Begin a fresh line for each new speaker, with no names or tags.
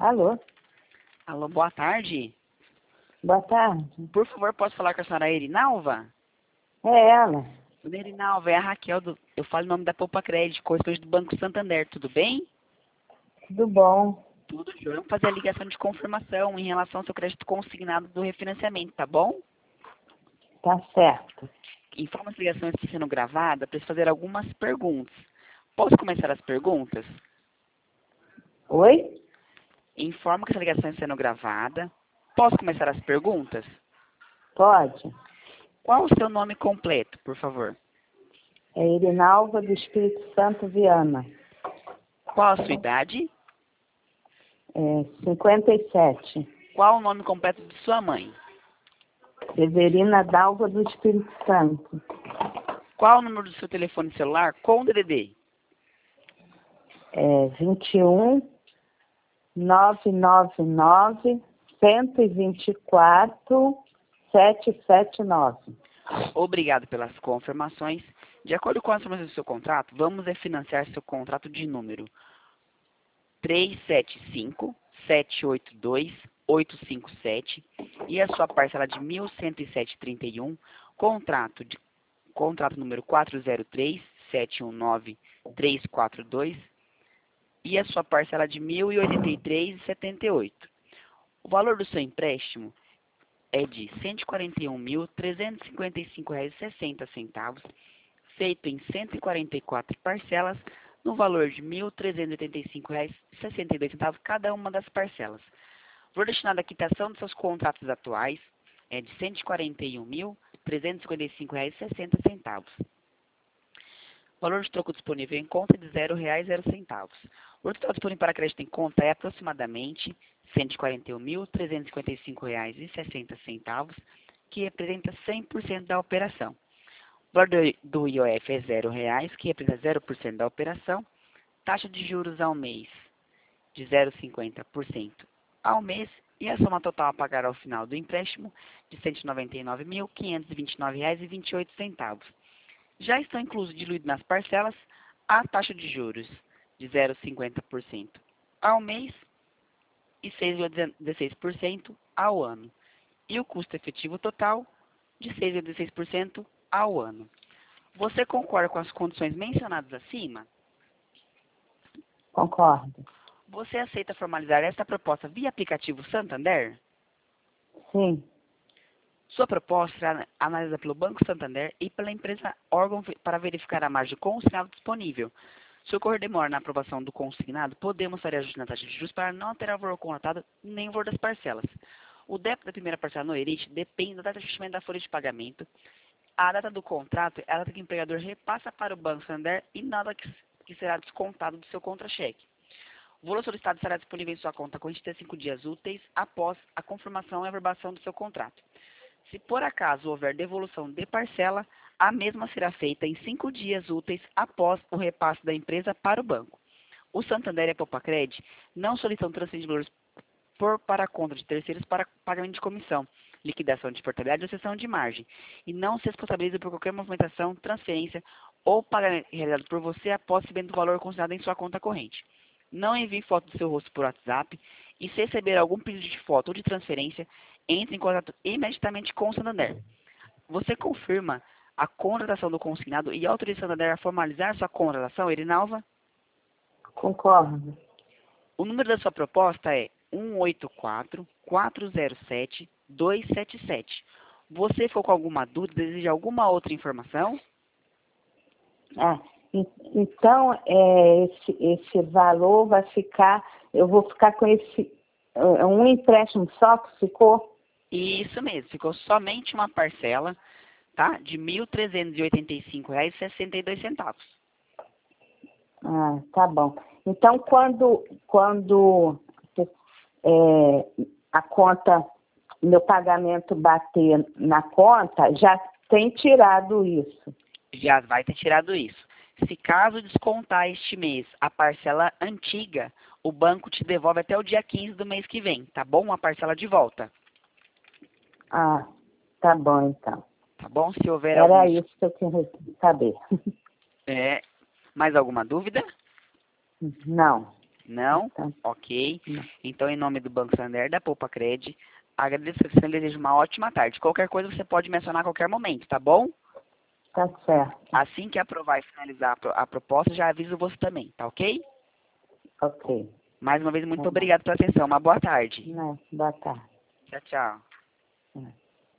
Alô?
Alô, boa tarde.
Boa tarde.
Por favor, posso falar com a senhora Erinalva?
É ela.
Dona Erinalva, é a Raquel, eu falo em nome da Poupa Crédito, correspondente do Banco Santander, tudo bem?
Tudo bom?
Tudo jóia. Vamos fazer a ligação de confirmação em relação ao seu crédito consignado do refinanciamento, tá bom?
Tá certo.
Informa essa ligação está sendo gravada para fazer algumas perguntas. Posso começar as perguntas?
Oi?
Informo que essa ligação está sendo gravada. Posso começar as perguntas?
Pode.
Qual o seu nome completo, por favor?
É Irinalva do Espírito Santo Viana.
Qual a sua idade?
57.
Qual o nome completo de sua mãe?
Severina Dalva do Espírito Santo.
Qual o número do seu telefone celular com DDD?
21 999 124 779.
Obrigado pelas confirmações. De acordo com as informações do seu contrato, vamos refinanciar seu contrato de número 375-782-857 e a sua parcela de R$ 1.107,31, contrato número 403-719-342 e a sua parcela de R$ 1.083,78. O valor do seu empréstimo é de R$ 141.355,60, feito em 144 parcelas, no valor de R$ 1.385,62 cada uma das parcelas. O valor destinado à quitação dos seus contratos atuais é de R$ 141.355,60. O valor de troco disponível em conta é de R$ 0,00. O valor total disponível para crédito em conta é aproximadamente R$ 141.355,60, que representa 100% da operação. O valor do IOF é R$ 0,00, que representa 0% da operação. Taxa de juros ao mês de 0,50% ao mês. E a soma total a pagar ao final do empréstimo de R$ 199.529,28. Já estão inclusos diluídos nas parcelas a taxa de juros de 0,50% ao mês e 6,16% ao ano. E o custo efetivo total de 6,16% ao ano. Você concorda com as condições mencionadas acima?
Concordo.
Você aceita formalizar esta proposta via aplicativo Santander?
Sim.
Sua proposta será analisada pelo Banco Santander e pela empresa órgão para verificar a margem consignada disponível. Se ocorrer demora na aprovação do consignado, podemos fazer ajuste na taxa de juros para não alterar o valor contratado nem o valor das parcelas. O débito da primeira parcela no ERIT depende da data de ajustamento da folha de pagamento. A data do contrato é a data que o empregador repassa para o Banco Santander e nada que será descontado do seu contra-cheque. O valor solicitado estará disponível em sua conta corrente até 5 dias úteis após a confirmação e averbação do seu contrato. Se por acaso houver devolução de parcela, a mesma será feita em 5 dias úteis após o repasse da empresa para o banco. O Santander e a Popacred não solicitam transferência de valores para a conta de terceiros para pagamento de comissão, liquidação de portabilidade ou cessão de margem, e não se responsabiliza por qualquer movimentação, transferência ou pagamento realizado por você após o recebimento do valor considerado em sua conta corrente. Não envie foto do seu rosto por WhatsApp e se receber algum pedido de foto ou de transferência, entre em contato imediatamente com o Santander. Você confirma a contratação do consignado e autoriza o Santander a formalizar sua contratação, Erinalva?
Concordo.
O número da sua proposta é 184-407-277. Você ficou com alguma dúvida, deseja alguma outra informação?
Então, esse valor vai ficar, eu vou ficar com um empréstimo só que ficou?
Isso mesmo, ficou somente uma parcela, tá? De R$ 1.385,62.
Ah, tá bom. Então, quando a conta, meu pagamento bater na conta, já tem tirado isso?
Já vai ter tirado isso. Se caso descontar este mês a parcela antiga, o banco te devolve até o dia 15 do mês que vem, tá bom? Uma parcela de volta.
Ah, tá bom então.
Tá bom? Se houver
Era isso que eu queria saber.
mais alguma dúvida?
Não.
Não?
Tá.
Ok.
Não.
Então, em nome do Banco Santander, da Poupa Cred, agradeço a você e desejo uma ótima tarde. Qualquer coisa você pode mencionar a qualquer momento, tá bom?
Tá certo.
Assim que aprovar e finalizar a proposta, já aviso você também, tá ok?
Ok.
Mais uma vez, muito
Tá bom.
obrigado pela atenção. Uma boa tarde.
Não, boa tarde.
Tchau, tchau.